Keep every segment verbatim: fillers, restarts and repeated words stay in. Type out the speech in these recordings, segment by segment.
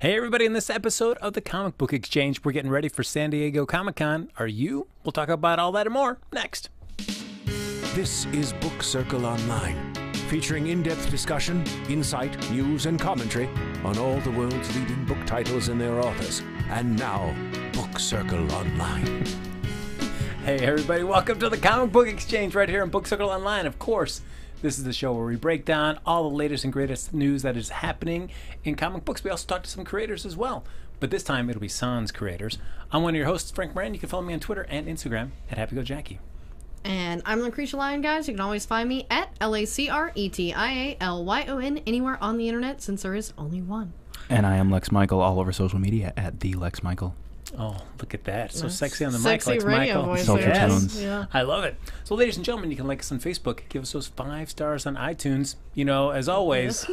Hey everybody, in this episode of the Comic Book Exchange, we're getting ready for San Diego Comic-Con. Are you? We'll talk about all that and more next. This is Book Circle Online, featuring in-depth discussion, insight, news, and commentary on all the world's leading book titles and their authors. And now, Book Circle Online. Hey everybody, welcome to the Comic Book Exchange right here on Book Circle Online. Of course, this is the show where we break down all the latest and greatest news that is happening in comic books. We also talk to some creators as well, but this time it'll be Sans creators. I'm one of your hosts, Frank Moran. You can follow me on Twitter and Instagram at HappyGoJackie. And I'm Lucretia Lyon, guys. You can always find me at L A C R E T I A L Y O N anywhere on the internet, since there is only one. And I am Lex Michael all over social media at the Lex Michael. Oh, look at that. So Nice. sexy on the Sexy mic, Lex radio Michael. voice Social there. tones. Yeah. I love it. So, ladies and gentlemen, you can like us on Facebook. Give us those five stars on iTunes. You know, as always,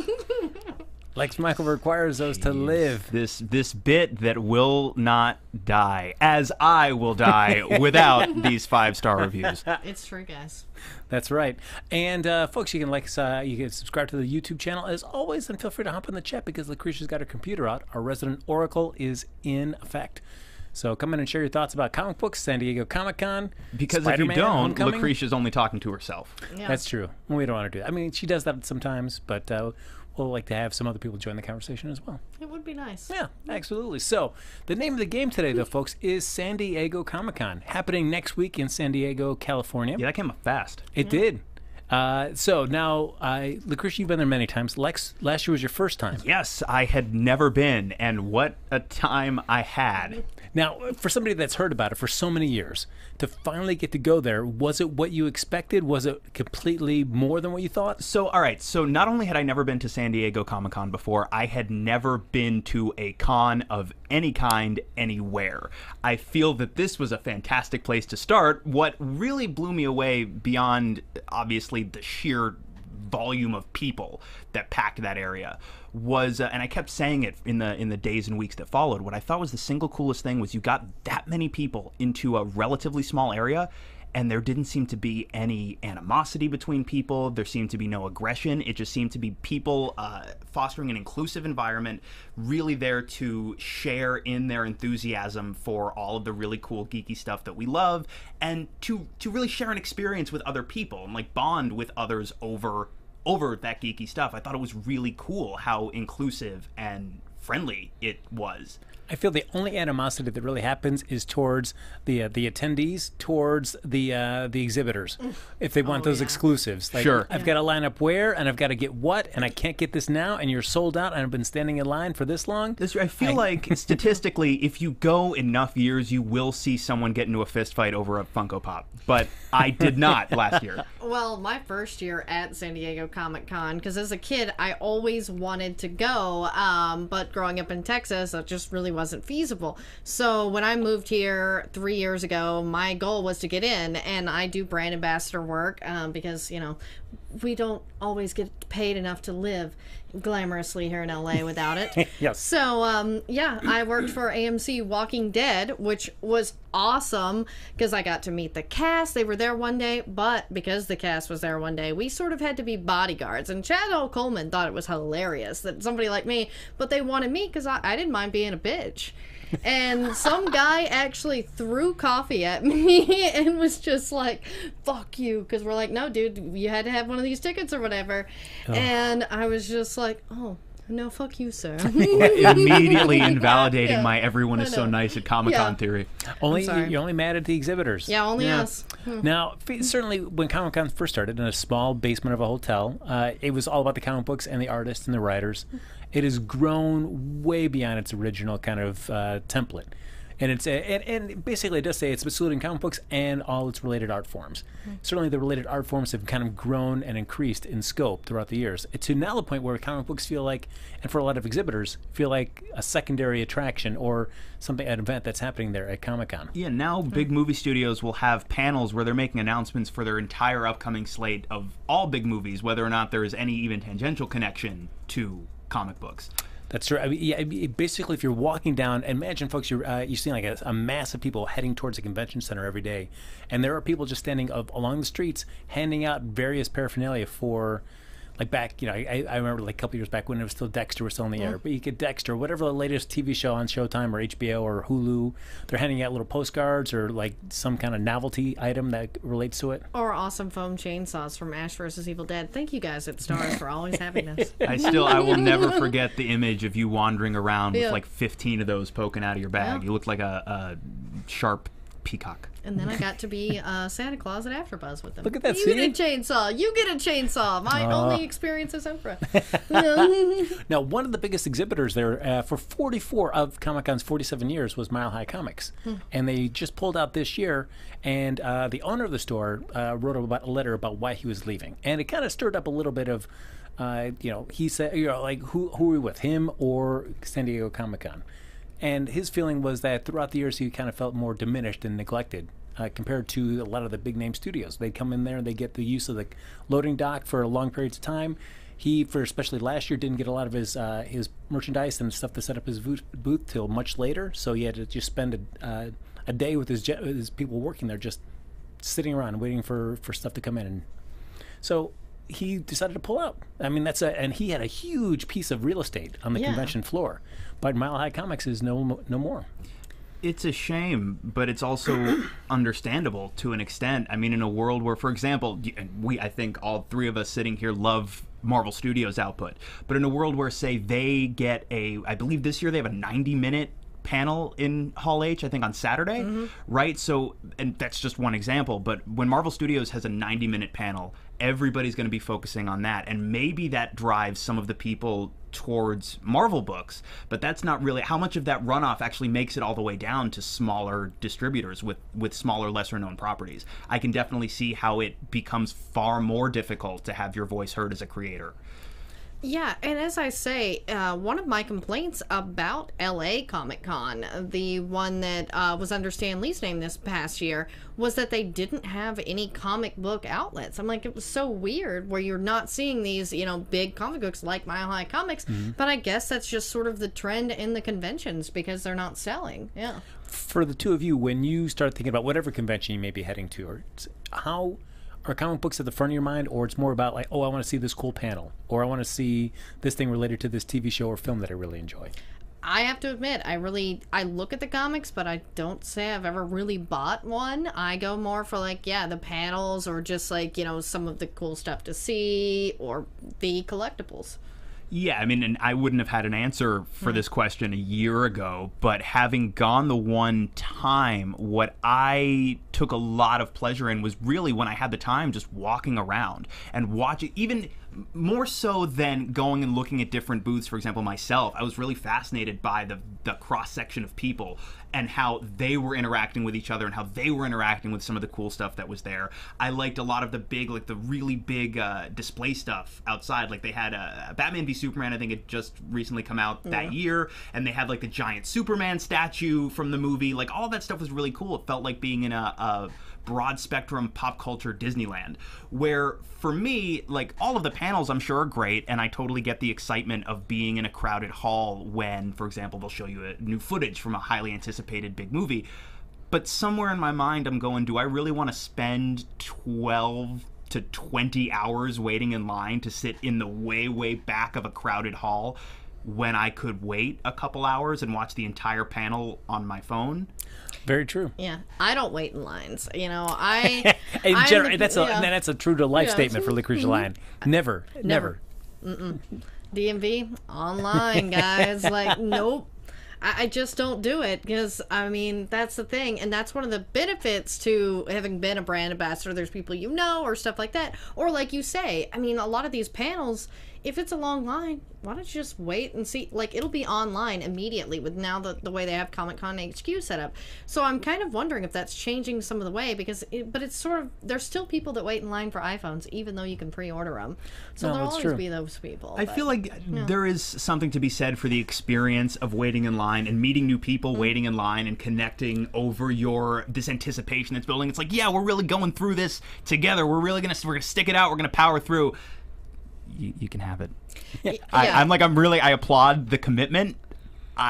Lex Michael requires those to live. This this bit that will not die, as I will die without these five star reviews. It's true, guys. That's right. And, uh, folks, you can like us, uh, you can subscribe to the YouTube channel as always, and feel free to hop in the chat because Lucretia's got her computer out. Our resident oracle is in effect. So come in and share your thoughts about comic books, San Diego Comic-Con. Because Spider-Man, if you don't, Homecoming. Lucretia's only talking to herself. Yeah. That's true. Well, we don't want to do that. I mean, she does that sometimes, but uh, we'll like to have some other people join the conversation as well. It would be nice. Yeah, absolutely. So the name of the game today, though, folks, is San Diego Comic-Con, happening next week in San Diego, California. Yeah, that came up fast. It did. Uh, so now, uh, Lucretia, you've been there many times. Lex, last year was your first time. Yes, I had never been, and what a time I had. Now, for somebody that's heard about it for so many years, to finally get to go there, was it what you expected? Was it completely more than what you thought? So, all right. So, not only had I never been to San Diego Comic-Con before, I had never been to a con of any kind anywhere. I feel that this was a fantastic place to start. What really blew me away beyond, obviously, the sheer volume of people that packed that area was, uh, and I kept saying it in the in the days and weeks that followed, what I thought was the single coolest thing was you got that many people into a relatively small area, and there didn't seem to be any animosity between people. There seemed to be no aggression. It just seemed to be people uh, fostering an inclusive environment, really there to share in their enthusiasm for all of the really cool geeky stuff that we love, and to to really share an experience with other people and like bond with others over over that geeky stuff. I thought it was really cool how inclusive and friendly it was. I feel the only animosity that really happens is towards the uh, the attendees, towards the uh, the exhibitors, if they want Oh, those yeah. exclusives. Like, Sure. I've got to line up where, and I've got to get what, and I can't get this now, and you're sold out, and I've been standing in line for this long. This, I feel I- like statistically, if you go enough years, you will see someone get into a fist fight over a Funko Pop. But I did not last year. Well, my first year at San Diego Comic-Con, because as a kid, I always wanted to go, um, but growing up in Texas, it just really wasn't feasible. So when I moved here three years ago, my goal was to get in, and I do brand ambassador work um, because, you know, we don't always get paid enough to live glamorously here in L A without it. Yes. So, um, yeah, I worked for A M C Walking Dead, which was awesome because I got to meet the cast. They were there one day, but because the cast was there one day, we sort of had to be bodyguards. And Chad L. Coleman thought it was hilarious that somebody like me, but they wanted me because I, I didn't mind being a bitch. And some guy actually threw coffee at me and was just like, fuck you. Because we're like, no, dude, you had to have one of these tickets or whatever. Oh. And I was just like, oh, no, fuck you, sir. Immediately invalidating Yeah. my everyone is I so know. nice at Comic-Con Yeah. theory. Only sorry. you're only mad at the exhibitors. Yeah, only Yeah. us. Now, f- certainly when Comic Con first started in a small basement of a hotel, uh, it was all about the comic books and the artists and the writers. It has grown way beyond its original kind of uh, template. And it's a, and, and basically it does say it's saluting comic books and all its related art forms. Certainly the related art forms have kind of grown and increased in scope throughout the years. To now the point where comic books feel like, and for a lot of exhibitors, feel like a secondary attraction or something, an event that's happening there at Comic-Con. Yeah, now big movie studios will have panels where they're making announcements for their entire upcoming slate of all big movies, whether or not there is any even tangential connection to comic books. That's true. I mean, yeah, I mean, basically, if you're walking down, imagine, folks, you're uh, you're seeing like a, a mass of people heading towards a convention center every day, and there are people just standing up along the streets handing out various paraphernalia for like back, you know, I, I remember like a couple years back when it was still Dexter was still in the air, but you get Dexter, whatever the latest T V show on Showtime or H B O or Hulu, they're handing out little postcards or like some kind of novelty item that relates to it. Or awesome foam chainsaws from Ash versus Evil Dead. Thank you guys at Stars for always having this. I still, I will never forget the image of you wandering around Yeah. with like fifteen of those poking out of your bag. Yeah. You looked like a, a sharp peacock. And then I got to be uh, Santa Claus at AfterBuzz with them. Look at that, You see? get a chainsaw. You get a chainsaw. My Aw. only experience as Emperor. Now, one of the biggest exhibitors there uh, for forty-four of Comic-Con's forty-seven years was Mile High Comics. And they just pulled out this year, and uh, the owner of the store uh, wrote about a letter about why he was leaving. And it kind of stirred up a little bit of, uh, you know, he said, you know, like, who, who are we with, him or San Diego Comic-Con? And his feeling was that throughout the years, he kind of felt more diminished and neglected. Uh, compared to a lot of the big name studios. They'd come in there and they get the use of the loading dock for long periods of time. He, for especially last year, didn't get a lot of his uh, his merchandise and stuff to set up his booth, booth till much later. So he had to just spend a, uh, a day with his, jet, his people working there, just sitting around waiting for, for stuff to come in. And so he decided to pull out. I mean, that's a and he had a huge piece of real estate on the Yeah. convention floor. But Mile High Comics is no no more. It's a shame, but it's also understandable to an extent. I mean, in a world where, for example, y- and we, I think all three of us sitting here love Marvel Studios output, but in a world where, say, they get a, I believe this year they have a ninety minute panel in Hall H, I think on Saturday, right? So, and that's just one example, but when Marvel Studios has a ninety minute panel, everybody's going to be focusing on that, and maybe that drives some of the people towards Marvel books, but that's not really how much of that runoff actually makes it all the way down to smaller distributors with with smaller, lesser known properties. I can definitely see how it becomes far more difficult to have your voice heard as a creator. Yeah, and as I say, uh, one of my complaints about L A Comic Con, the one that uh, was under Stan Lee's name this past year, was that they didn't have any comic book outlets. I'm like, it was so weird where you're not seeing these, you know, big comic books like Mile High Comics, but I guess that's just sort of the trend in the conventions because they're not selling. Yeah. For the two of you, when you start thinking about whatever convention you may be heading to, or how are comic books at the front of your mind, or it's more about like, oh, I want to see this cool panel, or I want to see this thing related to this T V show or film that I really enjoy? I have to admit, I really, I look at the comics, but I don't say I've ever really bought one. I go more for like, yeah, the panels or just like, you know, some of the cool stuff to see or the collectibles. Yeah, I mean, and I wouldn't have had an answer for this question a year ago, but having gone the one time, what I took a lot of pleasure in was really when I had the time just walking around and watching, even more so than going and looking at different booths, for example, myself. I was really fascinated by the, the cross-section of people and how they were interacting with each other and how they were interacting with some of the cool stuff that was there. I liked a lot of the big, like the really big uh, display stuff outside. Like they had a Batman v Superman, I think it just recently come out that Yeah. year, and they had like the giant Superman statue from the movie. Like all that stuff was really cool. It felt like being in a, a broad spectrum pop culture Disneyland, where for me, like all of the panels I'm sure are great, and I totally get the excitement of being in a crowded hall when, for example, they'll show you a new footage from a highly anticipated big movie. But somewhere in my mind I'm going, do I really want to spend twelve to twenty hours waiting in line to sit in the way way back of a crowded hall when I could wait a couple hours and watch the entire panel on my phone? Very true. Yeah, I don't wait in lines. You know, I. In I'm general, the- that's a yeah. that's a true to life Yeah. statement for Licorice Lion. Never, never. Never. D M V online, guys. Like, nope. I, I just don't do it because, I mean, that's the thing. And that's one of the benefits to having been a brand ambassador. There's people you know or stuff like that. Or like you say, I mean, a lot of these panels, if it's a long line, why don't you just wait and see? Like, it'll be online immediately with now the, the way they have Comic-Con H Q set up. So I'm kind of wondering if that's changing some of the way because, it, but it's sort of, there's still people that wait in line for iPhones even though you can pre-order them. So No, there'll that's always true. be those people. I but- feel like there is something to be said for the experience of waiting in line and meeting new people, waiting in line and connecting over your this anticipation that's building. It's like, yeah, we're really going through this together. We're really gonna we're gonna stick it out. We're gonna power through. You, you can have it. I, Yeah. I'm like I'm really I applaud the commitment. I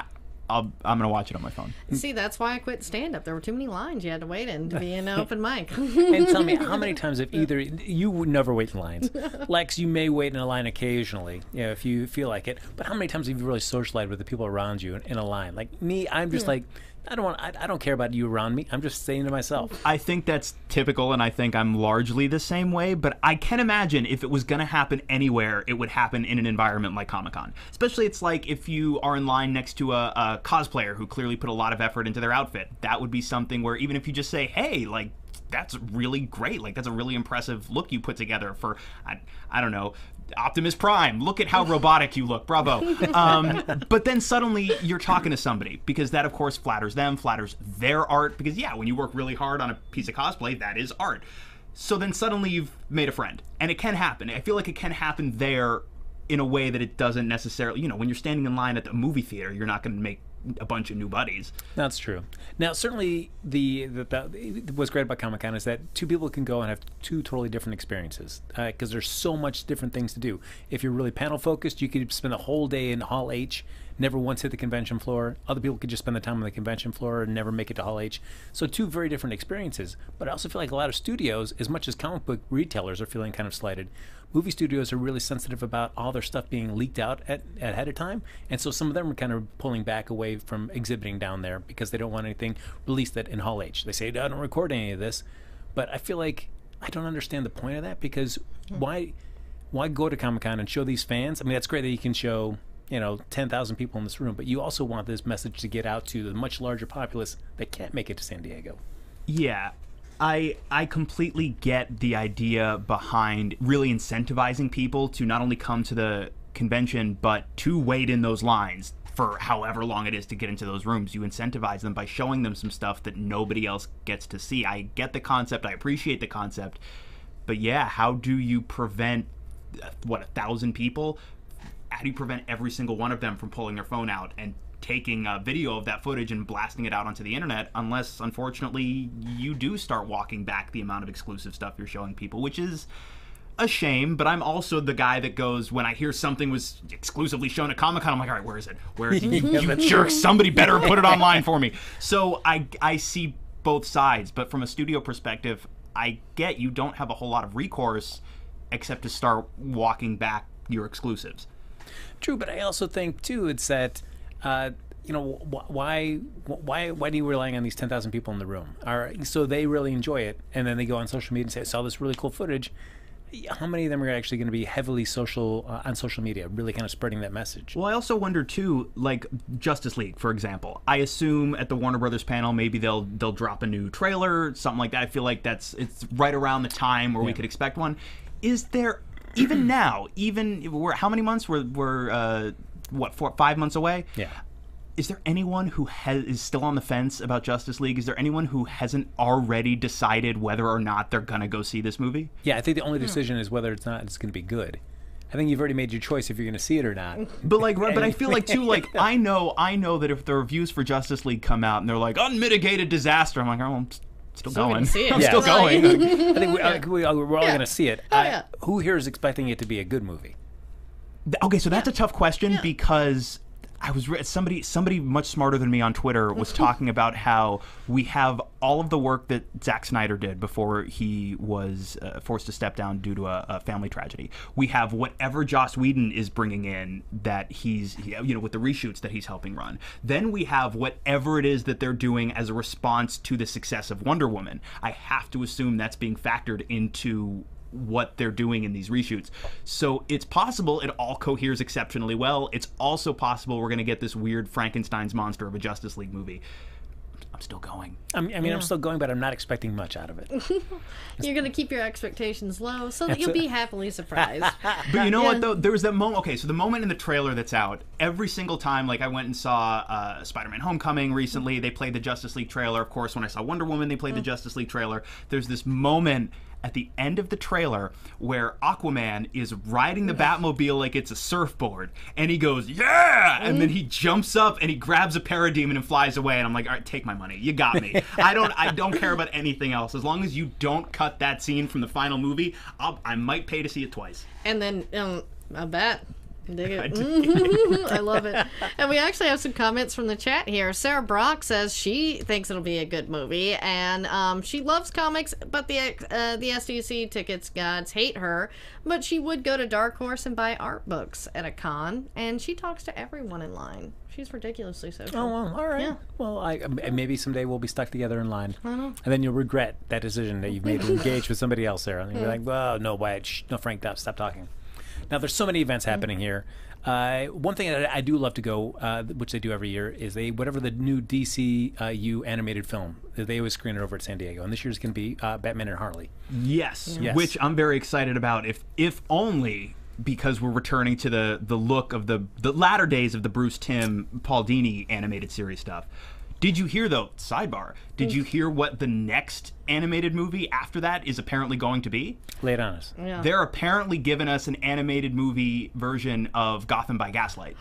I'll, I'm gonna watch it on my phone. See, that's why I quit stand-up. There were too many lines you had to wait in to be in an open mic. And tell me, how many times have either you would never wait in lines? Lex, you may wait in a line occasionally, you know, if you feel like it. But how many times have you really socialized with the people around you in, in a line? Like me, I'm just like, I don't want. I, I don't care about you around me. I'm just saying to myself. I think that's typical, and I think I'm largely the same way. But I can imagine if it was going to happen anywhere, it would happen in an environment like Comic-Con. Especially, it's like if you are in line next to a, a cosplayer who clearly put a lot of effort into their outfit. That would be something where even if you just say, "Hey, like." That's really great. Like, that's a really impressive look you put together for, I, I don't know, Optimus Prime. Look at how robotic you look. Bravo. Um, but then suddenly you're talking to somebody because that, of course, flatters them, flatters their art. Because, yeah, when you work really hard on a piece of cosplay, that is art. So then suddenly you've made a friend. And it can happen. I feel like it can happen there in a way that it doesn't necessarily, you know, when you're standing in line at the movie theater, you're not going to make a bunch of new buddies. That's true. Now, certainly, the, the, the what's great about Comic-Con is that two people can go and have two totally different experiences because uh, there's so much different things to do. If you're really panel focused, you could spend a whole day in Hall H, never once hit the convention floor. Other people could just spend the time on the convention floor and never make it to Hall H. So two very different experiences. But I also feel like a lot of studios, as much as comic book retailers are feeling kind of slighted, movie studios are really sensitive about all their stuff being leaked out at, at ahead of time. And so some of them are kind of pulling back away from exhibiting down there because they don't want anything released at, in Hall H. They say, I don't record any of this. But I feel like I don't understand the point of that because why why go to Comic-Con and show these fans? I mean, that's great that you can show, you know, ten thousand people in this room, but you also want this message to get out to the much larger populace that can't make it to San Diego. Yeah. I I completely get the idea behind really incentivizing people to not only come to the convention, but to wait in those lines for however long it is to get into those rooms. You incentivize them by showing them some stuff that nobody else gets to see. I get the concept. I appreciate the concept. But yeah, how do you prevent, what, a thousand people? How do you prevent every single one of them from pulling their phone out and taking a video of that footage and blasting it out onto the internet, unless, unfortunately, you do start walking back the amount of exclusive stuff you're showing people, which is a shame. But I'm also the guy that goes, when I hear something was exclusively shown at Comic-Con, I'm like, all right, where is it? Where is it? You, you jerks, somebody better put it online for me. So I, I see both sides, but from a studio perspective, I get you don't have a whole lot of recourse except to start walking back your exclusives. True, but I also think, too, it's that Uh, you know, wh- why, why, why do you relying on these ten thousand people in the room? Are so they really enjoy it, and then they go on social media and say, "I saw this really cool footage." How many of them are actually going to be heavily social uh, on social media, really kind of spreading that message? Well, I also wonder too, like Justice League, for example. I assume at the Warner Brothers panel, maybe they'll they'll drop a new trailer, something like that. I feel like that's it's right around the time where yeah. we could expect one. Is there even now? Even we're how many months? We're we're uh, what four five months away? Yeah. Is there anyone who has, is still on the fence about Justice League? Is there anyone who hasn't already decided whether or not they're going to go see this movie? Yeah, I think the only decision is whether it's not it's going to be good. I think you've already made your choice if you're going to see it or not. But like, but I feel like too, like I know, I know that if the reviews for Justice League come out and they're like unmitigated disaster, I'm like, oh, I'm still Still going. gonna see it. I'm Yeah. still going. I think we, uh, we, we're all Yeah. going to see it. Oh, Uh, yeah. Who here is expecting it to be a good movie? Okay, so that's a tough question Yeah. because I was re- somebody somebody much smarter than me on Twitter was talking about how we have all of the work that Zack Snyder did before he was uh, forced to step down due to a, a family tragedy. We have whatever Joss Whedon is bringing in that he's he, you know with the reshoots that he's helping run. Then we have whatever it is that they're doing as a response to the success of Wonder Woman. I have to assume that's being factored into what they're doing in these reshoots. So it's possible it all coheres exceptionally well. It's also possible we're going to get this weird Frankenstein's monster of a Justice League movie. I'm still going. I mean, I mean Yeah. I'm still going, but I'm not expecting much out of it. You're going to keep your expectations low so that you'll be happily surprised. But you know Yeah. what, though? There was that moment. Okay, so the moment in the trailer that's out, every single time, like I went and saw uh, Spider-Man Homecoming recently, they played the Justice League trailer. Of course, when I saw Wonder Woman, they played the Justice League trailer. There's this moment at the end of the trailer where Aquaman is riding the Batmobile like it's a surfboard, and he goes, yeah! And then he jumps up and he grabs a parademon and flies away, and I'm like, all right, take my money. You got me. I don't I don't care about anything else. As long as you don't cut that scene from the final movie, I'll, I might pay to see it twice. And then, um, I bet Dig it. I love it. And we actually have some comments from the chat here. Sarah Brock says she thinks it'll be a good movie, and um, she loves comics, but the uh, the S D C tickets gods hate her. But she would go to Dark Horse and buy art books at a con, and she talks to everyone in line. She's ridiculously social. Oh, well, all right. Yeah. Well, I, maybe someday we'll be stuck together in line. And then you'll regret that decision that you've made to engage with somebody else, Sarah. And you'll be like, well, no, Wyatt, shh, no, Frank, stop, stop talking. Now, there's so many events happening here. Uh, one thing that I do love to go, uh, which they do every year, is they whatever the new D C uh, U animated film, they always screen it over at San Diego. And this year's going to be uh, Batman and Harley. Yes, Yes. which I'm very excited about, if if only because we're returning to the, the look of the, the latter days of the Bruce Timm, Paul Dini animated series stuff. Did you hear, though, sidebar, did you hear what the next animated movie after that is apparently going to be? Lay it on us. Yeah. They're apparently giving us an animated movie version of Gotham by Gaslight.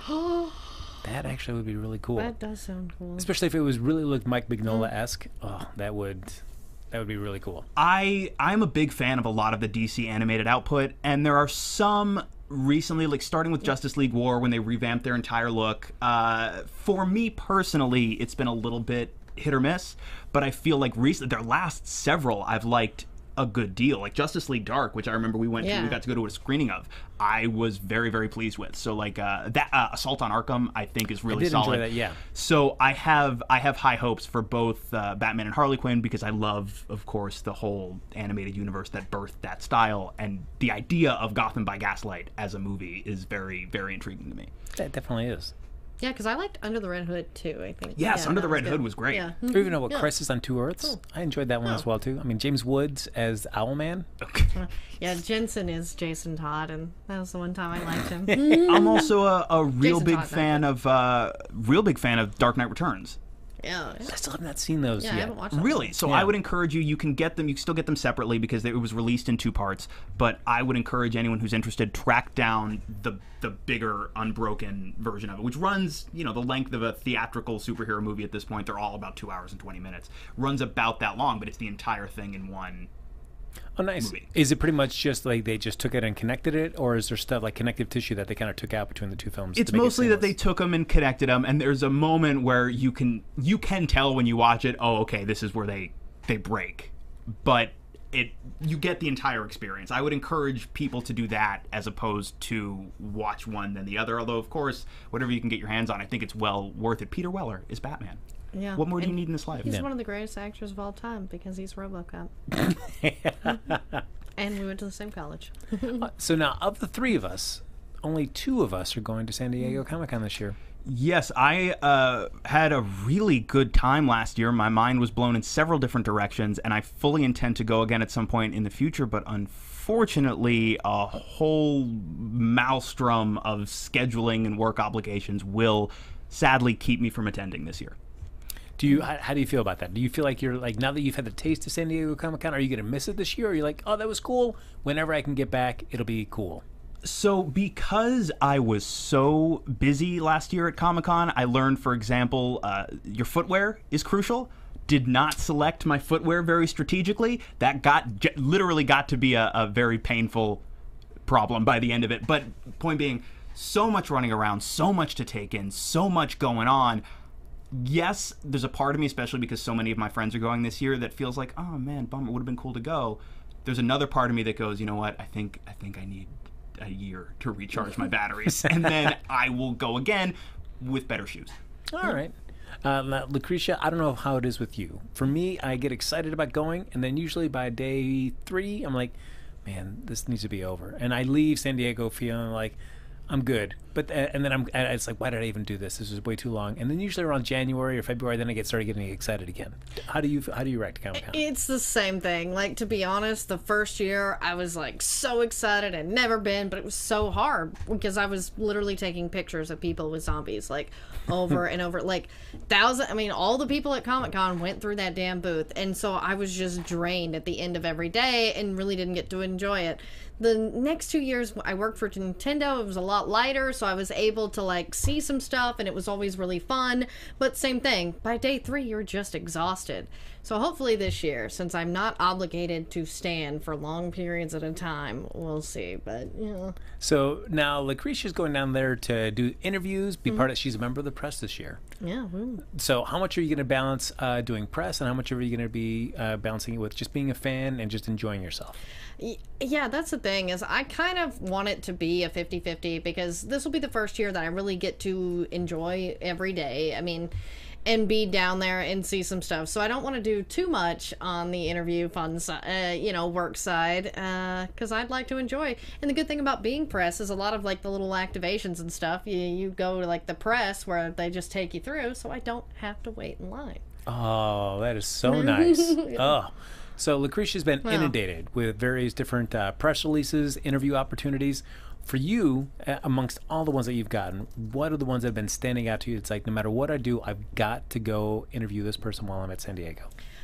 That actually would be really cool. That does sound cool. Especially if it was really looked Mike Mignola-esque. Oh, that would that would be really cool. I I'm a big fan of a lot of the D C animated output, and there are some recently, like starting with Justice League War when they revamped their entire look. Uh, for me personally, it's been a little bit hit or miss, but I feel like recently their last several I've liked a good deal. Like Justice League Dark, which I remember we went to, Yeah. we got to go to a screening of. I was very very pleased with. So like uh, that uh, Assault on Arkham, I think is really did solid. enjoy that, yeah. So I have I have high hopes for both uh, Batman and Harley Quinn, because I love, of course, the whole animated universe that birthed that style, and the idea of Gotham by Gaslight as a movie is very very intriguing to me. That definitely is. Yeah, because I liked Under the Red Hood too, I think. Yes, Yeah, Under that the Red good. Hood was great. Yeah. I don't even know what Yeah. Crisis on Two Earths. I enjoyed that one as well too. I mean, James Woods as Owlman. Yeah, Jensen is Jason Todd, and that was the one time I liked him. I'm also a, a real Jason big Todd, fan of uh, real big fan of Dark Knight Returns. yeah. I still have not seen those Yeah, I yet. haven't watched that. Really? So Yeah. I would encourage you, you can get them, you can still get them separately because it was released in two parts, but I would encourage anyone who's interested, track down the the bigger, unbroken version of it, which runs, you know, the length of a theatrical superhero movie at this point. They're all about two hours and twenty minutes. Runs about that long, but it's the entire thing in one. Oh, nice. movie. Is it pretty much just like they just took it and connected it, or is there stuff like connective tissue that they kind of took out between the two films? It's to make it mostly that they seamless? took them and connected them, and there's a moment where you can you can tell when you watch it, oh, okay, this is where they they break, but it you get the entire experience. I would encourage people to do that as opposed to watch one then the other. Although, of course, whatever you can get your hands on, I think it's well worth it. Peter Weller is Batman. Yeah. What more do you And need in this life? He's Yeah. one of the greatest actors of all time because he's RoboCop. And we went to the same college. So now, of the three of us, only two of us are going to San Diego Comic Con this year. Yes, I uh, had a really good time last year. My mind was blown in several different directions, and I fully intend to go again at some point in the future, but unfortunately, a whole maelstrom of scheduling and work obligations will sadly keep me from attending this year. Do you? How, how do you feel about that? Do you feel like you're like now that you've had the taste of San Diego Comic Con, are you going to miss it this year? Or are you like, oh, that was cool. Whenever I can get back, it'll be cool. So because I was so busy last year at Comic-Con, I learned, for example, uh, your footwear is crucial. Did not select my footwear very strategically. That got j- literally got to be a, a very painful problem by the end of it. But point being, so much running around, so much to take in, so much going on. Yes, there's a part of me, especially because so many of my friends are going this year, that feels like, oh man, bummer, it would have been cool to go. There's another part of me that goes, you know what, I think I think I need a year to recharge my batteries, and then I will go again with better shoes. All right. Uh, now, Lucretia, I don't know how it is with you. For me, I get excited about going, and then usually by day three, I'm like, man, this needs to be over. And I leave San Diego feeling like I'm good. But uh, and then I'm and it's like, why did I even do this? This is way too long. And then usually around January or February, then I get started getting excited again. How do you how do you react to Comic Con? It's the same thing. Like, to be honest, the first year I was like so excited. I'd never been, but it was so hard because I was literally taking pictures of people with zombies like over and over. Like thousand. I mean, all the people at Comic Con went through that damn booth, and so I was just drained at the end of every day and really didn't get to enjoy it. The next two years I worked for Nintendo. It was a lot lighter, so so I was able to like see some stuff, and it was always really fun. But same thing, by day three, you're just exhausted. So hopefully this year, since I'm not obligated to stand for long periods at a time, we'll see. But you know. So now Lucretia's going down there to do interviews, be mm-hmm. part of. She's a member of the press this year. Yeah. Woo. So how much are you going to balance uh, doing press, and how much are you going to be uh, balancing it with just being a fan and just enjoying yourself? Yeah, that's the thing, is I kind of want it to be a fifty-fifty, because this will be the first year that I really get to enjoy every day. I mean, and be down there and see some stuff. So I don't want to do too much on the interview fun side, uh, you know, work side, because uh, I'd like to enjoy. And the good thing about being press is a lot of like the little activations and stuff. You you go to like the press where they just take you through, so I don't have to wait in line. Oh, that is so nice. Oh. So Lucretia's been wow. inundated with various different uh, press releases, interview opportunities. For you, uh, amongst all the ones that you've gotten, what are the ones that have been standing out to you? It's like, no matter what I do, I've got to go interview this person while I'm at San Diego.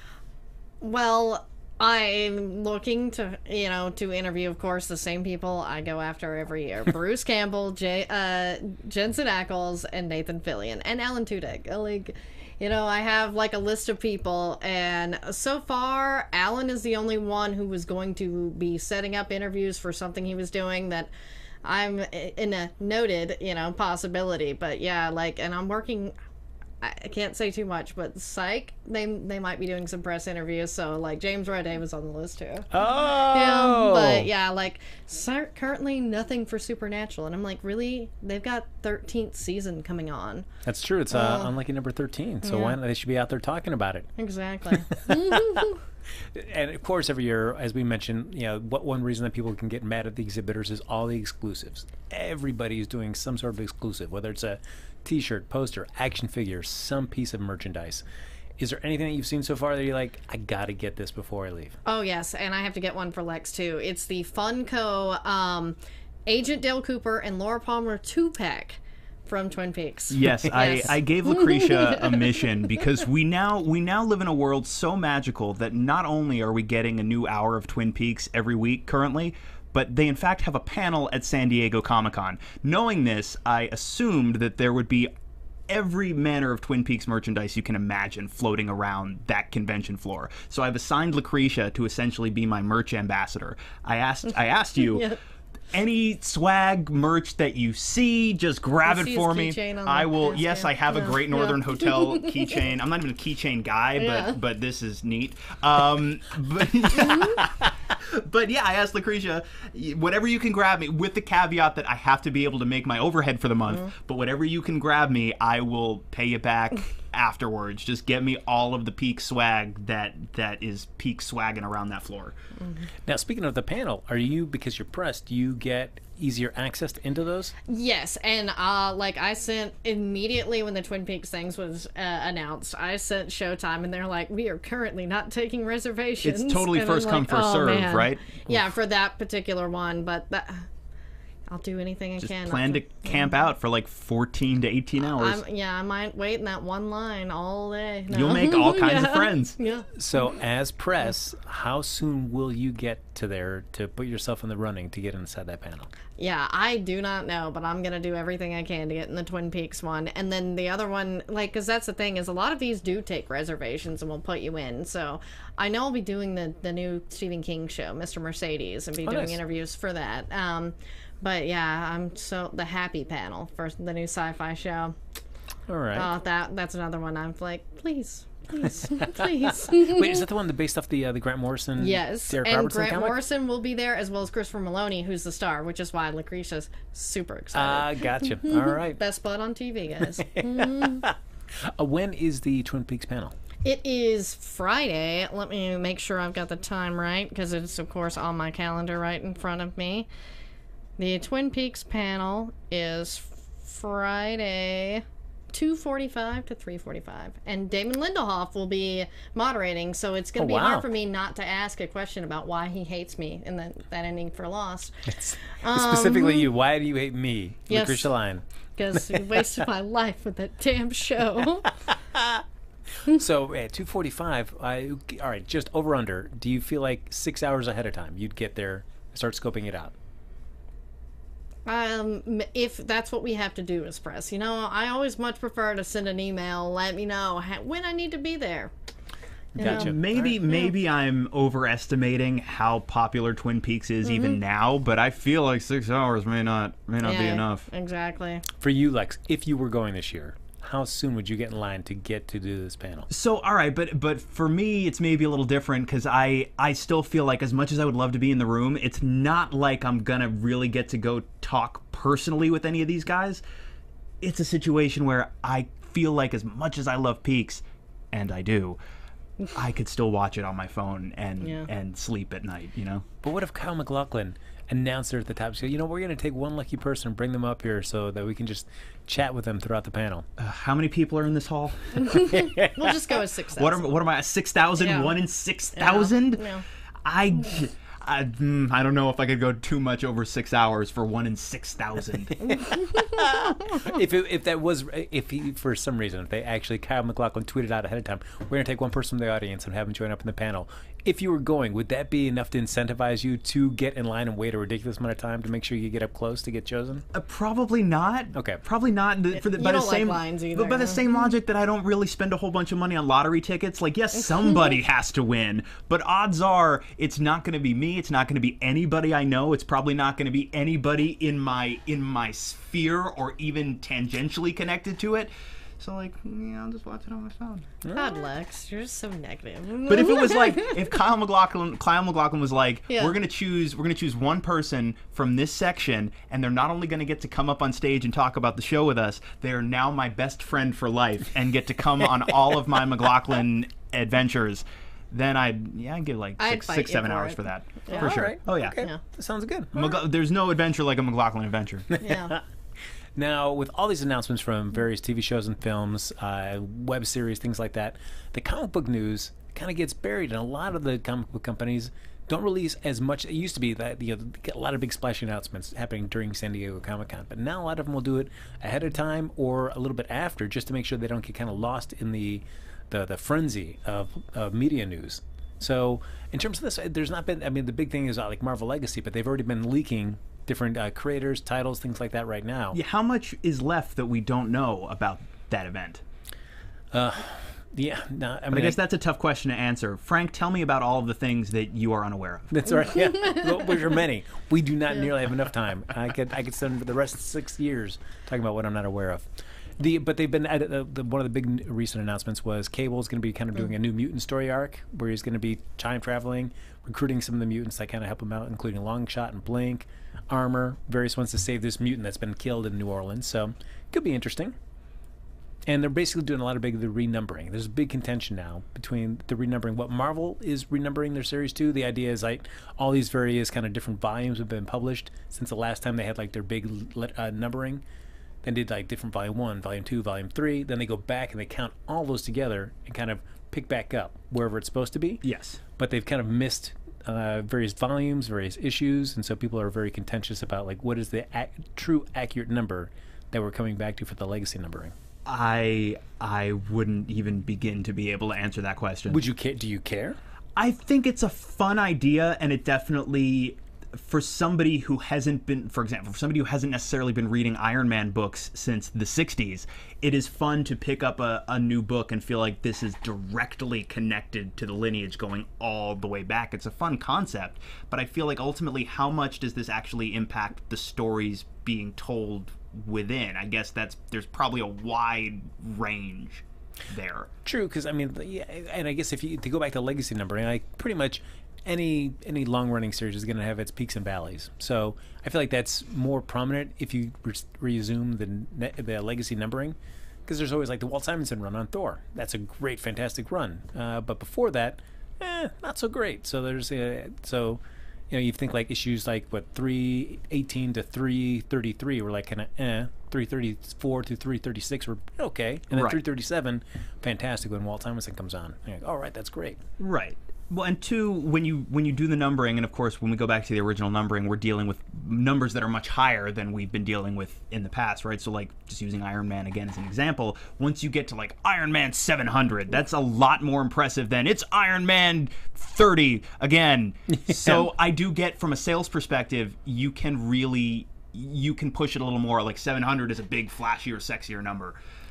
Well, I'm looking to, you know, to interview, of course, the same people I go after every year. Bruce Campbell, Jay, uh, Jensen Ackles, and Nathan Fillion, and Alan Tudyk. Like, you know, I have like a list of people, and so far, Alan is the only one who was going to be setting up interviews for something he was doing that I'm in a noted, you know, possibility. But yeah, like, and I'm working, I can't say too much, but Psych, they they might be doing some press interviews. So like James Roday was on the list too. Oh, yeah, but yeah, like so currently nothing for Supernatural, and I'm like, really? They've got thirteenth season coming on. That's true. It's uh, uh, unlucky number thirteen. So yeah. why not, they should be out there talking about it. Exactly. And of course, every year, as we mentioned, you know, what one reason that people can get mad at the exhibitors is all the exclusives. Everybody's doing some sort of exclusive, whether it's a T-shirt, poster, action figure, some piece of merchandise. Is there anything that you've seen so far that you're like, I gotta get this before I leave? Oh yes, and I have to get one for Lex too. It's the Funko um, Agent Dale Cooper and Laura Palmer two-pack from Twin Peaks. Yes, yes. I, I gave Lucretia a mission, because we now we now live in a world so magical that not only are we getting a new hour of Twin Peaks every week currently, but they in fact have a panel at San Diego Comic-Con. Knowing this, I assumed that there would be every manner of Twin Peaks merchandise you can imagine floating around that convention floor. So I've assigned Lucretia to essentially be my merch ambassador. I asked I asked you, yeah. Any swag merch that you see, just grab it for me. I will. Desk, yes, yeah. I have yeah. a Great Northern yeah. Hotel keychain. I'm not even a keychain guy, yeah. but but this is neat. Um, but, but yeah, I asked Lucretia, whatever you can grab me, with the caveat that I have to be able to make my overhead for the month. Mm-hmm. But whatever you can grab me, I will pay you back afterwards. Just get me all of the peak swag that that is peak swagging around that floor. Mm-hmm. Now, speaking of the panel, are you, because you're pressed, do you get easier access into those? Yes, and uh, like I sent immediately when the Twin Peaks things was uh, announced, I sent Showtime, and they're like, we are currently not taking reservations. It's totally and first I'm come, like, first oh, serve, man. right? Yeah, for that particular one, but that, I'll do anything I Just can. plan to camp yeah. out for like fourteen to eighteen hours. I'm, yeah, I might wait in that one line all day. No. You'll make all kinds yeah. of friends. Yeah. So as press, how soon will you get to there to put yourself in the running to get inside that panel? Yeah, I do not know, but I'm going to do everything I can to get in the Twin Peaks one. And then the other one, like, because that's the thing, is a lot of these do take reservations and will put you in. So I know I'll be doing the, the new Stephen King show, Mister Mercedes, and be oh, doing nice. interviews for that. Um, but yeah, I'm so, the Happy panel for the new sci-fi show. All right. Oh, that that's another one I'm like, please. Please, please. Wait, is that the one that based off the uh, the Grant Morrison? Yes, Derek and Robertson Grant comic? Morrison will be there, as well as Christopher Maloney, who's the star, which is why Lucretia's super Ah, uh, excited. gotcha. All right. Best butt on T V, guys. uh, when is the Twin Peaks panel? It is Friday. Let me make sure I've got the time right, because it's, of course, on my calendar right in front of me. The Twin Peaks panel is Friday, two forty-five to three forty-five, and Damon Lindelof will be moderating, so it's going to oh, be wow. hard for me not to ask a question about why he hates me in that, that ending for Lost. It's, um, specifically you. Why do you hate me, yes, Lucretia Lyon? Because you wasted my life with that damn show. So at two forty-five, I all right, just over under. Do you feel like six hours ahead of time you'd get there, start scoping it out? Um, if that's what we have to do as press, you know, I always much prefer to send an email, let me know how, when I need to be there. You Gotcha. know? Maybe maybe I'm overestimating how popular Twin Peaks is even now, but I feel like six hours may not may not be Yeah, enough. Exactly. For you, Lex, if you were going this year, how soon would you get in line to get to do this panel? So, all right, but but for me, it's maybe a little different because I I still feel like as much as I would love to be in the room, it's not like I'm gonna really get to go talk personally with any of these guys. It's a situation where I feel like as much as I love Peaks, and I do, I could still watch it on my phone and Yeah. and sleep at night, you know? But what if Kyle MacLachlan announced there at the top, so, you know, we're going to take one lucky person and bring them up here so that we can just chat with them throughout the panel? Uh, how many people are in this hall? We'll just go with six thousand. What am, what am I, six thousand? Yeah. One in six thousand? Yeah. I, I, mm, I don't know if I could go too much over six hours for one in six thousand. if it, if that was if he for some reason if they actually Kyle MacLachlan tweeted out ahead of time, we're going to take one person from the audience and have them join up in the panel. If you were going, would that be enough to incentivize you to get in line and wait a ridiculous amount of time to make sure you get up close to get chosen? Uh, probably not. Okay. Probably not. The- For the, You by the don't like same, lines either, but by the huh? same logic that I don't really spend a whole bunch of money on lottery tickets. Like, yes, somebody has to win, but odds are it's not going to be me. It's not going to be anybody I know. It's probably not going to be anybody in my in my sphere or even tangentially connected to it. So, like, yeah, I'll just watch it on my phone. God, Lex, you're just so negative. But if it was like, if Kyle MacLachlan, Kyle MacLachlan was like, Yeah. we're gonna choose, we're gonna choose one person from this section, and they're not only gonna get to come up on stage and talk about the show with us, they are now my best friend for life and get to come on all of my MacLachlan adventures. Then I'd, yeah, I'd give like I'd six, fight six, you seven for hours it. for that, Yeah. for All sure. right. Oh yeah. Okay. Yeah. That sounds good. Mag- there's no adventure like a MacLachlan adventure. Yeah. Now, with all these announcements from various T V shows and films, uh, web series, things like that, the comic book news kind of gets buried, and a lot of the comic book companies don't release as much. It used to be that you know, get a lot of big splashy announcements happening during San Diego Comic-Con, but now a lot of them will do it ahead of time or a little bit after, just to make sure they don't get kind of lost in the the, the frenzy of, of media news. So, in terms of this, there's not been. I mean, the big thing is uh, like Marvel Legacy, but they've already been leaking different uh, creators, titles, things like that right now. Yeah, how much is left that we don't know about that event? Yeah, no, I But mean, I guess that's a tough question to answer. Frank, tell me about all of the things that you are unaware of. that's right. Yeah, well, which are many. We do not nearly have enough time. I could I could spend the rest of six years talking about what I'm not aware of. The but they've been at, uh, the, one of the big recent announcements was Cable is going to be kind of doing a new mutant story arc where he's going to be time traveling, recruiting some of the mutants that kind of help him out, including Longshot and Blink, Armor, various ones to save this mutant that's been killed in New Orleans. So could be interesting. And they're basically doing a lot of big the renumbering. There's a big contention now between the renumbering. What Marvel is renumbering their series to. The idea is like all these various kind of different volumes have been published since the last time they had like their big uh, numbering. Then did like different volume one, volume two, volume three. Then they go back and they count all those together and kind of pick back up wherever it's supposed to be. Yes. But they've kind of missed uh, various volumes, various issues, and so people are very contentious about like what is the ac- true accurate number that we're coming back to for the legacy numbering. I I wouldn't even begin to be able to answer that question. Would you care? Do you care? I think it's a fun idea, and it definitely, for somebody who hasn't been, for example, for somebody who hasn't necessarily been reading Iron Man books since the sixties, it is fun to pick up a, a new book and feel like this is directly connected to the lineage going all the way back. It's a fun concept, but I feel like ultimately, how much does this actually impact the stories being told within? I guess that's there's probably a wide range there. True, because I mean, yeah, and I guess if you to go back to legacy numbering, like pretty much any any long running series is going to have its peaks and valleys. So I feel like that's more prominent if you re- resume the ne- the legacy numbering, because there's always like the Walt Simonson run on Thor. That's a great, fantastic run. Uh, but before that, eh, not so great. So there's uh, so. You know, you think like issues like what three eighteen to three thirty three were like kind of eh, three thirty four to three thirty six were okay, and then Right. three thirty seven, fantastic when Walt Simonson comes on. You're like, all right, that's great. Right. Well, and two, when you when you do the numbering, and of course, when we go back to the original numbering, we're dealing with numbers that are much higher than we've been dealing with in the past, right? So, like, just using Iron Man again as an example, once you get to like Iron Man seven hundred, that's a lot more impressive than it's Iron Man thirty again. So, I do get from a sales perspective, you can really you can push it a little more. Like seven hundred is a big, flashier, sexier number.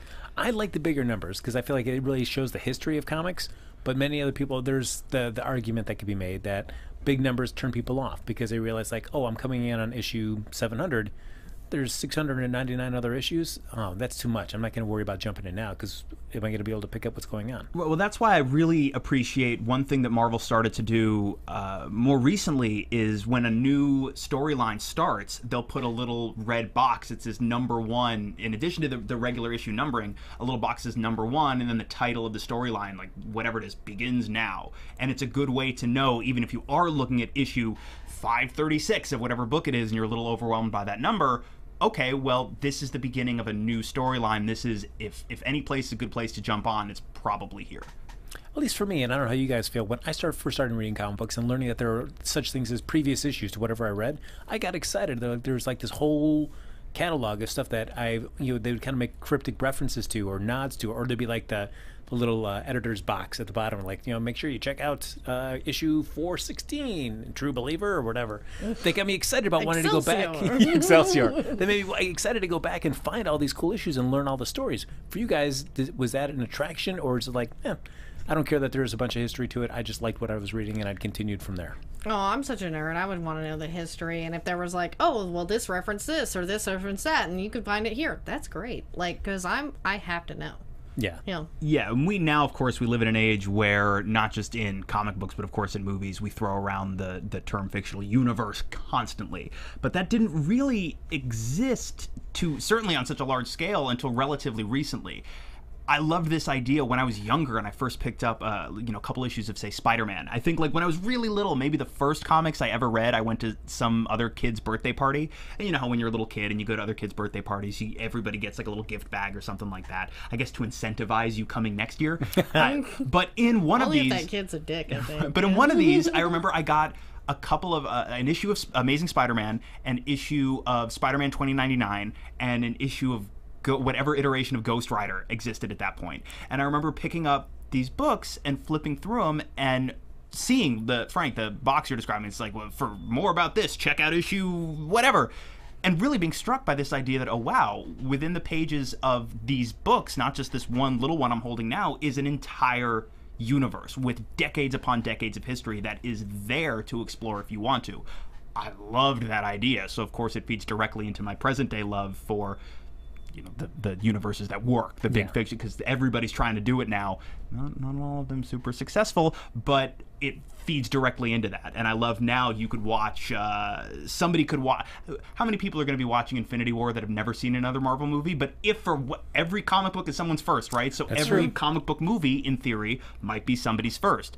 I like the bigger numbers because I feel like it really shows the history of comics. But many other people, there's the the argument that could be made that big numbers turn people off because they realize like, oh, I'm coming in on issue seven hundred. There's six hundred ninety-nine other issues. Oh, that's too much. I'm not going to worry about jumping in now because am I going to be able to pick up what's going on? Well, that's why I really appreciate one thing that Marvel started to do uh, more recently is when a new storyline starts, they'll put a little red box that says number one. In addition to the, the regular issue numbering, a little box says number one, and then the title of the storyline, like whatever it is, begins now. And it's a good way to know, even if you are looking at issue five thirty-six of whatever book it is and you're a little overwhelmed by that number, okay, well, this is the beginning of a new storyline. This is, if if any place is a good place to jump on, it's probably here. At least for me, and I don't know how you guys feel, when I started first started reading comic books and learning that there are such things as previous issues to whatever I read, I got excited. There was like this whole catalog of stuff that I, you know, they would kind of make cryptic references to or nods to, or there'd be like the, the little uh, editor's box at the bottom, like, you know, make sure you check out uh, issue four sixteen, True Believer or whatever. They got me excited about wanting to go back. Excelsior. They made me excited to go back and find all these cool issues and learn all the stories. For you guys, did, was that an attraction, or is it like, eh, I don't care that there's a bunch of history to it. I just liked what I was reading, and I'd continued from there. Oh, I'm such a nerd. I would want to know the history. And if there was like, oh, well, this reference this or this reference that, and you could find it here, that's great. Like, because I'm, I have to know. Yeah. Yeah. Yeah, and we now, of course, we live in an age where not just in comic books, but of course in movies, we throw around the, the term fictional universe constantly. But that didn't really exist to certainly on such a large scale until relatively recently. I loved this idea when I was younger and I first picked up, uh, you know, a couple issues of, say, Spider-Man. I think, like, when I was really little, maybe the first comics I ever read, I went to some other kid's birthday party. And you know how when you're a little kid and you go to other kids' birthday parties, you, everybody gets, like, a little gift bag or something like that. I guess to incentivize you coming next year. uh, but in one of Only these... if that kid's a dick, I think. But in one of these, I remember I got a couple of uh, an issue of Amazing Spider-Man, an issue of Spider-Man twenty ninety-nine, and an issue of Go, whatever iteration of Ghost Rider existed at that point. And I remember picking up these books and flipping through them and seeing the Frank, the box you're describing. It's like, well, for more about this, check out issue whatever. And really being struck by this idea that, oh, wow, within the pages of these books, not just this one little one I'm holding now, is an entire universe with decades upon decades of history that is there to explore if you want to. I loved that idea. So, of course, it feeds directly into my present-day love for, you know, the, the universes that work, the big yeah. fiction, because everybody's trying to do it now. Not, not all of them super successful, but it feeds directly into that. And I love now you could watch, uh, somebody could watch, how many people are going to be watching Infinity War that have never seen another Marvel movie? But if for what, every comic book is someone's first, right? So That's every true. comic book movie, in theory, might be somebody's first.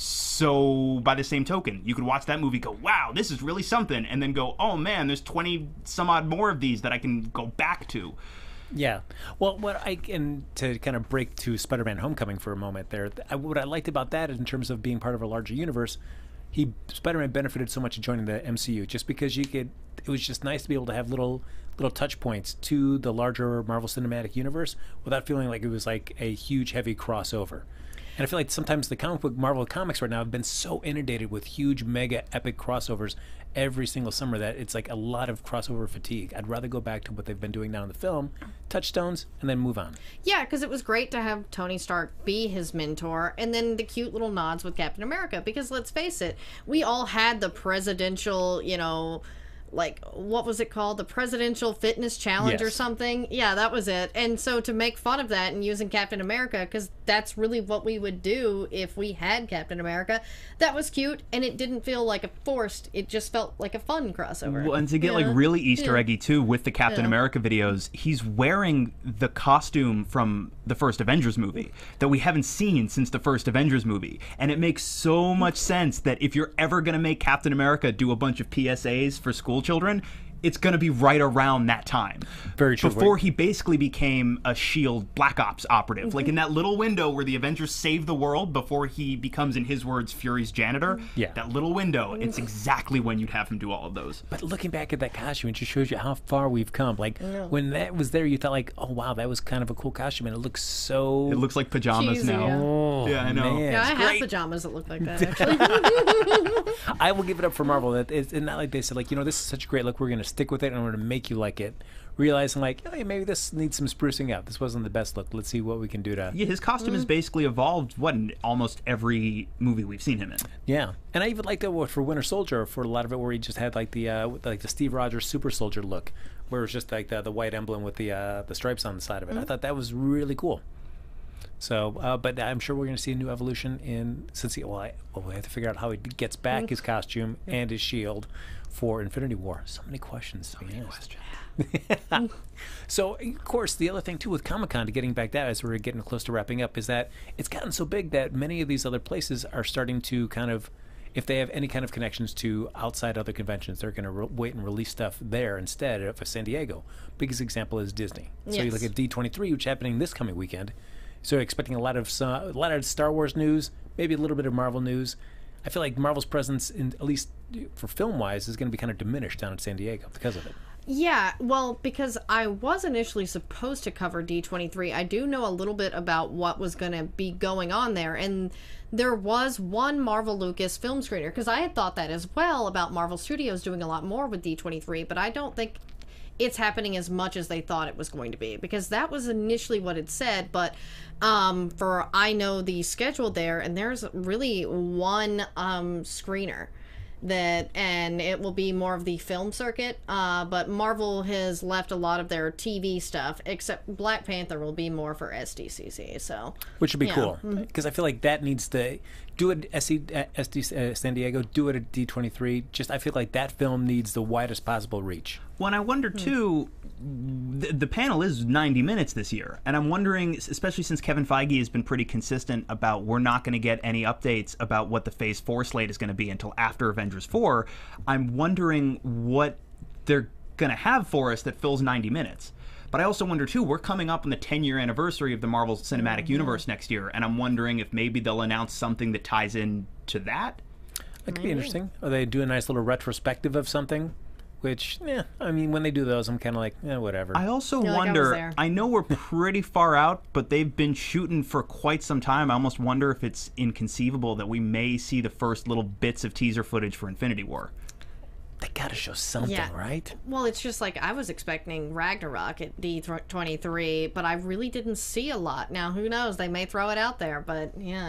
So by the same token, you could watch that movie, go, wow, this is really something, and then go, oh man, there's twenty some odd more of these that I can go back to. Yeah. Well, what I and to kind of break to Spider-Man: Homecoming for a moment there, I, what I liked about that in terms of being part of a larger universe, he Spider-Man benefited so much of joining the M C U just because you could. It was just nice to be able to have little little touch points to the larger Marvel Cinematic Universe without feeling like it was like a huge, heavy crossover. And I feel like sometimes the comic book Marvel comics right now have been so inundated with huge, mega, epic crossovers every single summer that it's like a lot of crossover fatigue. I'd rather go back to what they've been doing now in the film, touchstones, and then move on. Yeah, because it was great to have Tony Stark be his mentor, and then the cute little nods with Captain America. Because let's face it, we all had the presidential, you know, like, what was it called? The Presidential Fitness Challenge or Yes. something? Yeah, that was it. And so to make fun of that and using Captain America, because that's really what we would do if we had Captain America, that was cute, and it didn't feel like a forced, it just felt like a fun crossover. Well, and to get Yeah. like really Easter Yeah. eggy too with the Captain Yeah. America videos, he's wearing the costume from the first Avengers movie that we haven't seen since the first Avengers movie. And it makes so much sense that if you're ever going to make Captain America do a bunch of P S As for school children, it's going to be right around that time. Very true. Before he basically became a SHIELD Black Ops operative. Like in that little window where the Avengers save the world before he becomes, in his words, Fury's janitor. Yeah. That little window, it's exactly when you'd have him do all of those. But looking back at that costume, it just shows you how far we've come. Like, when that was there, you thought like, oh, wow, that was kind of a cool costume, and it looks so... It looks like pajamas Cheesy, now. yeah. Oh, Yeah, I know. man. Yeah, I It's have great. pajamas that look like that, actually. I will give it up for Marvel. That it's not like they said, like, you know, this is such a great look. We're going to to stick with it and I'm going to make you like it. Realizing like, oh, yeah, maybe this needs some sprucing up. This wasn't the best look. Let's see what we can do to. Yeah, his costume has basically evolved. What in almost every movie we've seen him in. Yeah, and I even liked it for Winter Soldier for a lot of it, where he just had like the uh, like the Steve Rogers Super Soldier look, where it was just like the, the white emblem with the uh, the stripes on the side of it. Mm-hmm. I thought that was really cool. So, uh, but I'm sure we're going to see a new evolution in since he well, I, well, we have to figure out how he gets back mm-hmm. his costume yeah. and his shield for Infinity War. So many questions. So many questions. So, of course, the other thing, too, with Comic-Con, to getting back to that as we're getting close to wrapping up, is that it's gotten so big that many of these other places are starting to kind of, if they have any kind of connections to outside other conventions, they're going to re- wait and release stuff there instead of San Diego. Biggest example is Disney. So yes. you look at D twenty-three, which is happening this coming weekend. So expecting a lot of uh, a lot of Star Wars news, maybe a little bit of Marvel news. I feel like Marvel's presence, in at least for film-wise, is going to be kind of diminished down in San Diego because of it. Yeah, well, because I was initially supposed to cover D twenty-three, I do know a little bit about what was going to be going on there, and there was one Marvel Lucas film screener, because I had thought that as well about Marvel Studios doing a lot more with D twenty-three, but I don't think it's happening as much as they thought it was going to be, because that was initially what it said, but um, for I know the schedule there, and there's really one um, screener. That and it will be more of the film circuit, uh, but Marvel has left a lot of their T V stuff, except Black Panther will be more for S D C C. So, which would be yeah. cool, because I feel like that needs to do it at S D uh, San Diego, do it at D twenty-three. Just I feel like that film needs the widest possible reach. Well, and I wonder too. The, the panel is ninety minutes this year, and I'm wondering, especially since Kevin Feige has been pretty consistent about we're not going to get any updates about what the Phase Four slate is going to be until after Avengers Four. I'm wondering what they're going to have for us that fills ninety minutes. But I also wonder too, we're coming up on the ten-year anniversary of the Marvel Cinematic mm-hmm. Universe next year, and I'm wondering if maybe they'll announce something that ties in to that. That could be interesting. Or they do a nice little retrospective of something. Which, yeah, I mean, when they do those, I'm kind of like, eh, whatever. I also You're wonder, like, I, I know we're pretty far out, but they've been shooting for quite some time. I almost wonder if it's inconceivable that we may see the first little bits of teaser footage for Infinity War. They gotta show something, yeah. right? Well, it's just like I was expecting Ragnarok at D twenty-three, but I really didn't see a lot. Now, who knows? They may throw it out there, but yeah.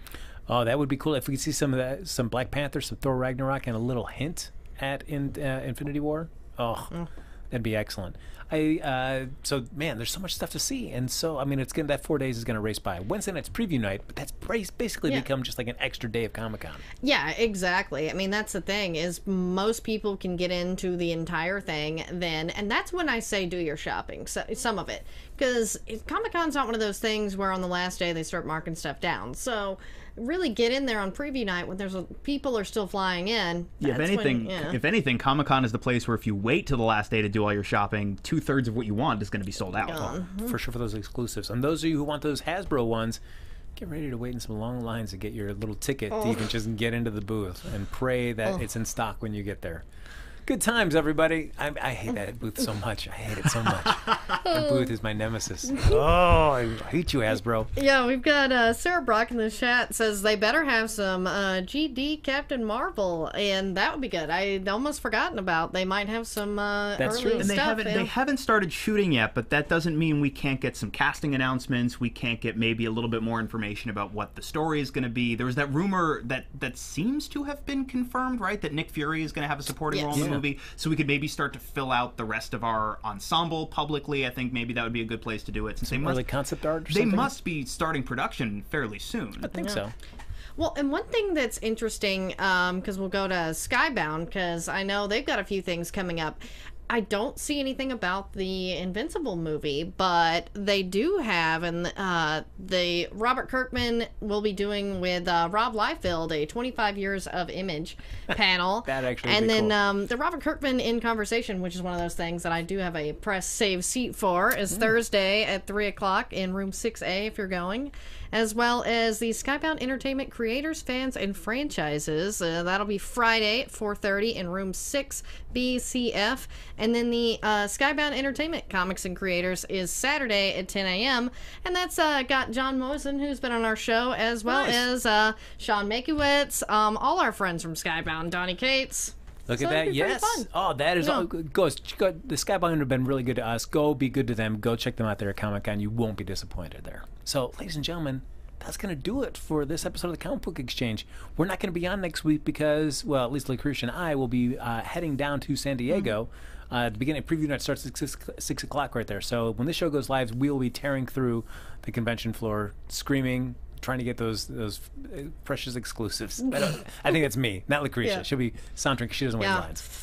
Oh, that would be cool if we could see some of that, some Black Panther, some Thor Ragnarok, and a little hint at in uh, Infinity War. Oh, mm. that'd be excellent. I uh, so man, there's so much stuff to see, and so I mean, it's gonna that four days is gonna race by. Wednesday night's preview night, but that's basically yeah. become just like an extra day of Comic-Con. Yeah, exactly. I mean, that's the thing is most people can get into the entire thing then, and that's when I say do your shopping. So some of it, because Comic-Con's not one of those things where on the last day they start marking stuff down. So. Really get in there on preview night when there's a, people are still flying in. Yeah, if anything, when, yeah. if anything, Comic-Con is the place where if you wait till the last day to do all your shopping, two thirds of what you want is going to be sold out. Oh, for sure for those exclusives. And those of you who want those Hasbro ones, get ready to wait in some long lines to get your little ticket oh. to even just get into the booth and pray that oh. it's in stock when you get there. Good times, everybody. I, I hate that booth so much. I hate it so much. That booth is my nemesis. Oh, I hate you, Hasbro. Yeah, we've got uh, Sarah Brock in the chat says they better have some uh, G D Captain Marvel, and that would be good. I'd almost forgotten about. They might have some uh, That's early true. And they stuff. haven't yeah. they haven't started shooting yet, but that doesn't mean we can't get some casting announcements. We can't get maybe a little bit more information about what the story is going to be. There was that rumor that that seems to have been confirmed, right? That Nick Fury is going to have a supporting yes. role in the Yeah. movie, so we could maybe start to fill out the rest of our ensemble publicly. I think maybe that would be a good place to do it. Since Some they must, early concept art or they something? must be starting production fairly soon. I think Yeah. so. Well, and one thing that's interesting, because um, we'll go to Skybound, because I know they've got a few things coming up. I don't see anything about the Invincible movie, but they do have, and uh, the Robert Kirkman will be doing with uh, Rob Liefeld a twenty-five years of Image panel. That actually would and be then cool. um, the Robert Kirkman in Conversation, which is one of those things that I do have a press save seat for, is mm. Thursday at three o'clock in room six A if you're going, as well as the Skybound Entertainment Creators, Fans, and Franchises. Uh, that'll be Friday at four thirty in room six B C F. And then the uh, Skybound Entertainment Comics and Creators is Saturday at ten a.m. And that's uh, got John Mosen, who's been on our show, as well Nice. as uh, Sean Makiewicz, um, all our friends from Skybound, Donnie Cates. Look So at that'd that. be pretty Yes. fun. Oh, that is Yeah. all good. Go, go, the Skybound have been really good to us. Go be good to them. Go check them out there at Comic-Con. You won't be disappointed there. So, ladies and gentlemen, that's going to do it for this episode of the Comic Book Exchange. We're not going to be on next week because, well, at least Lucretia and I will be uh, heading down to San Diego. Mm-hmm. Uh, the beginning preview night starts at six, six o'clock right there. So when this show goes live, we'll be tearing through the convention floor, screaming, trying to get those those uh, precious exclusives. I, don't, I think that's me, not Lucretia. Yeah. She'll be sauntering because she doesn't Yeah. wear lines.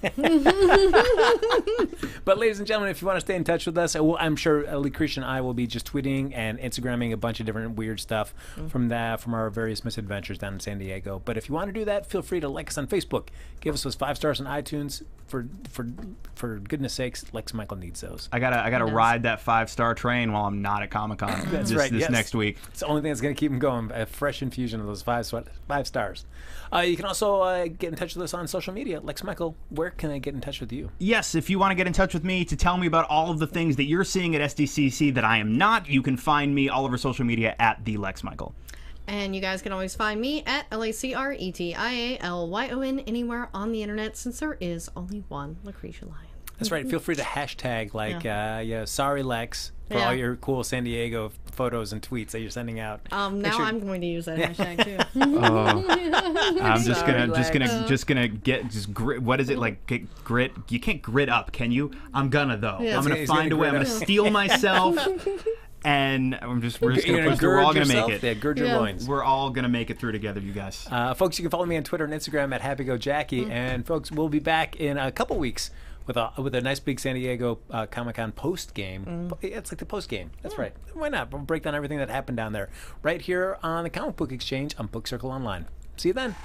But ladies and gentlemen, if you want to stay in touch with us, well, I'm sure uh, Lucretia and I will be just tweeting and Instagramming a bunch of different weird stuff Mm-hmm. from that from our various misadventures down in San Diego. But if you want to do that, feel free to like us on Facebook. Give us those five stars on iTunes. For for for goodness sakes, Lex Michael needs those. I gotta I gotta Yes. ride that five star train while I'm not at Comic Con That's this, right. this yes. next week. It's the only thing that's going to keep them going. A fresh infusion of those five sw- five stars. Uh, you can also uh, get in touch with us on social media. Lex Michael, where can I get in touch with you? Yes, if you want to get in touch with me to tell me about all of the things that you're seeing at S D C C that I am not, you can find me all over social media at the Lex Michael. And you guys can always find me at L A C R E T I A L Y O N anywhere on the internet, since there is only one Lucretia Lyons. That's right. Feel free to hashtag like Yeah. uh, yeah, sorry Lex for Yeah. all your cool San Diego photos and tweets that you're sending out. Um, Make now sure- I'm going to use that hashtag too. I'm just Sorry, gonna just Lex. gonna just gonna get just grit. What is it like? Get grit? You can't grit up, can you? I'm gonna though. Yeah. I'm gonna He's find gonna a way. I'm grit gonna up. steel myself, and I'm just we're just You're gonna gonna push through. We're all gird gonna yourself? make Yeah, it. gird your Yeah. loins. We're all gonna make it through together, you guys. Uh, folks, you can follow me on Twitter and Instagram at HappyGoJackie. And folks, we'll be back in a couple weeks with a with a nice big San Diego uh, Comic Con post game. It's like the post game. That's right. Why not? We'll break down everything that happened down there right here on the Comic Book Exchange on Book Circle Online. See you then.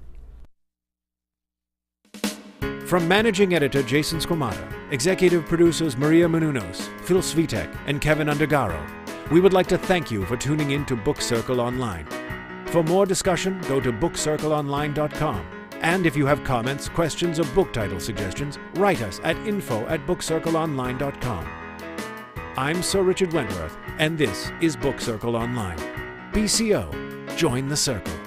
From managing editor Jason Squamata, executive producers Maria Menounos, Phil Svitek, and Kevin Undergaro, we would like to thank you for tuning in to Book Circle Online. For more discussion, go to book circle online dot com. And if you have comments, questions, or book title suggestions, write us at info at book circle online dot com. I'm Sir Richard Wentworth, and this is Book Circle Online. B C O, join the circle.